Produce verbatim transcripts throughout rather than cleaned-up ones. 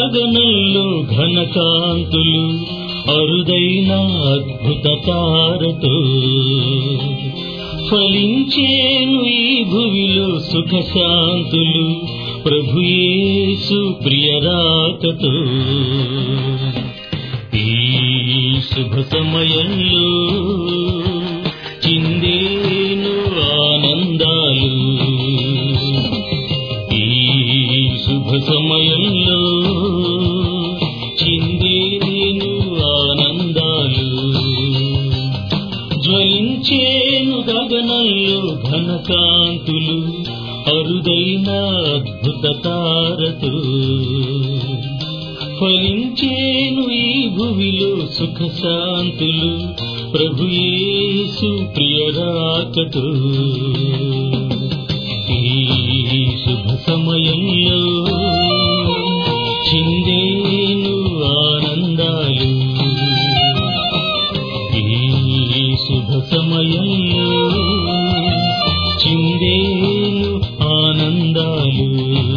గగనంలో ఘనకాంతులు అరుదైన అద్భుత తారతో ఫలించేను ఈ భువిలో సుఖ శాంతులు ప్రభు యేసు ప్రియరాకతో. ఈ శుభ సమయంలో చిందేను ఆనందాలు, ఈ శుభ సమయంలో చిందేను ఆనందాలు. జ్వలించేను గగనంలో ఘనకాంతులు అరుదైన అద్భుత తారతో ఫలించేను ఈ భువిలో సుఖ శాంతులు ప్రభు యేసు ప్రియరాకతో. ఈ శుభ సమయంలో చిందేను ఆనందాలు, ఈ శుభ సమయంలో చిందేను ఆనందాలు.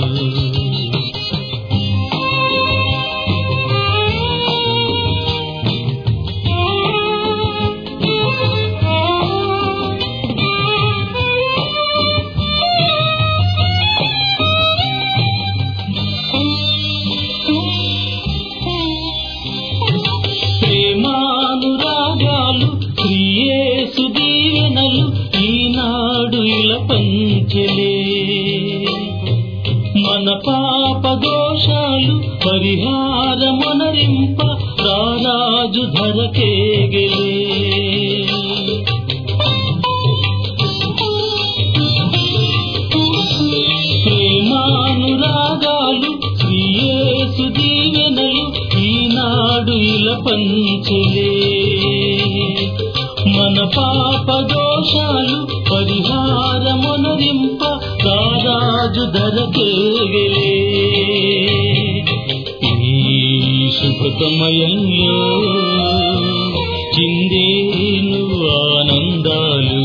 ప్రేమానురాగాలు యేసు దీవెనలు ఈనాడు ఇలా పంచెలే. మన పాప దోషాలు పరిహారమనరింప రారాజు ధరకేగలే. ప్రేమానురాగాలు యేసు దీవెనలు ఈనాడు ఇలా పంచెలే. మన పాప దోషాలు పరిహారమనరింప రారాజు ధరకేగలే. ఈ శుభ సమయంలో చిందేను ఆనందాలు,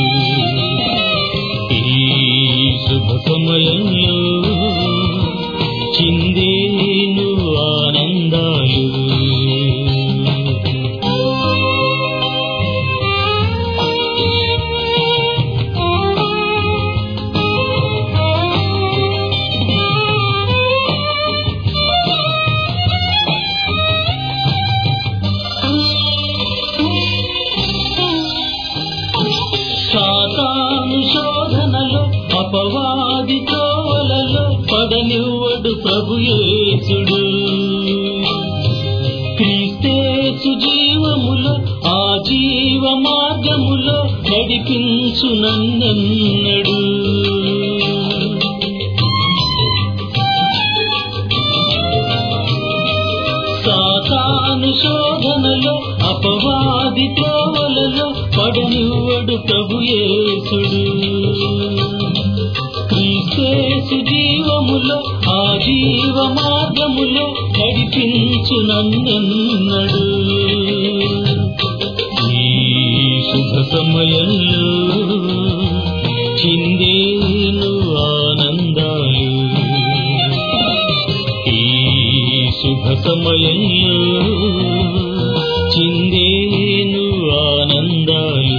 ఈ శుభ సమయంలో చిందేను ఆనందాలు. సాతాను శోధనలో అపవాది తోవలలో పడనివ్వడు ప్రభు యేసుడు. క్రీస్తేసు జీవములో ఆ జీవ మార్గములో నడిపించు నన్నెన్నడు. సాతాను శోధనలో అపవాది తోవలలో పడనివ్వడు ప్రభు యేసుడు. క్రీస్తేసు జీవములో ఆ జీవ మార్గములో నడిపించు నన్నెన్నడు. ఈ శుభ సమయంలో చిందేను ఆనందాలు, ఈ శుభ సమయంలో చిందేను ఆనందాలు.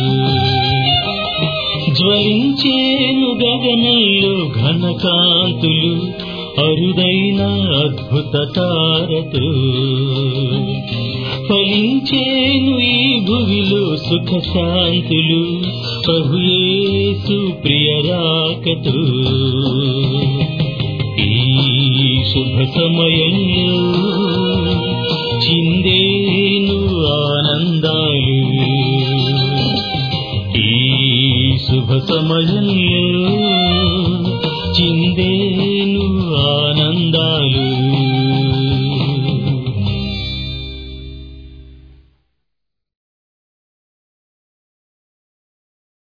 జ్వలించేను గగనంలో ఘనకాంతులు అరుదైన అద్భుత తారతో ఫలించేను ఈ భువిలో సుఖ శాంతులు ప్రభు యేసు ప్రియరాకతో. ఈ శుభ సమయంలో చిందేను ఆనందాలు, ఈ శుభ సమయంలో చిందే